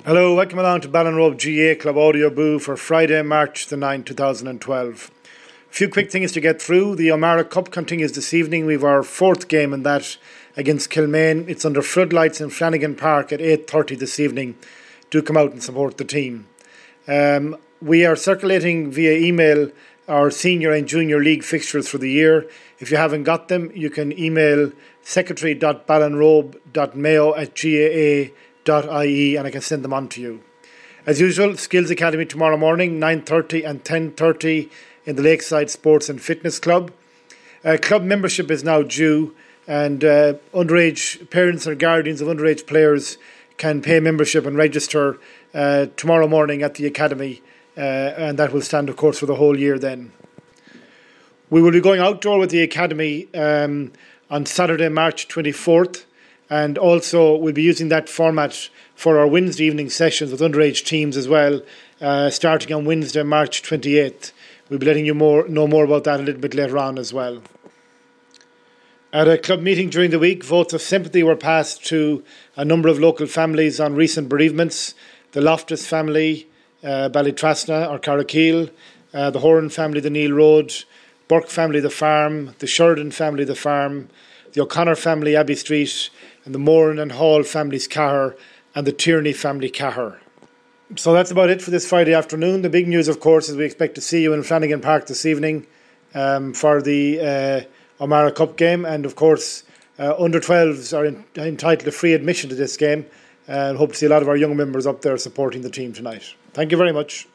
Hello, welcome along to Ballinrobe GAA Club Audio Boo for Friday, March the 9th, 2012. A few quick things to get through. The O'Mara Cup continues this evening. We've our fourth game in that against Kilmaine. It's under floodlights in Flanagan Park at 8:30 this evening. Do come out and support the team. We are circulating via email our senior and junior league fixtures for the year. If you haven't got them, you can email secretary.ballinrobe.mayo@gaa.ie and I can send them on to you. As usual, Skills Academy tomorrow morning, 9:30 and 10:30 in the Lakeside Sports and Fitness Club. Club membership is now due, and underage parents or guardians of underage players can pay membership and register tomorrow morning at the Academy, and that will stand, of course, for the whole year then. We will be going outdoor with the Academy on Saturday, March 24th, and also we'll be using that format for our Wednesday evening sessions with underage teams as well, starting on Wednesday, March 28th. We'll be letting you know more about that a little bit later on as well. At a club meeting during the week, votes of sympathy were passed to a number of local families on recent bereavements. The Loftus family, Ballytrasna or Carrickeel, the Horan family, the Neil Road, Burke family, the Farm, the Sheridan family, the Farm, the O'Connor family, Abbey Street, and the Moran and Hall families, Cahir, and the Tierney family, Cahir. So that's about it for this Friday afternoon. The big news, of course, is we expect to see you in Flanagan Park this evening for the O'Mara Cup game. And, of course, under-12s are entitled to free admission to this game. And hope to see a lot of our young members up there supporting the team tonight. Thank you very much.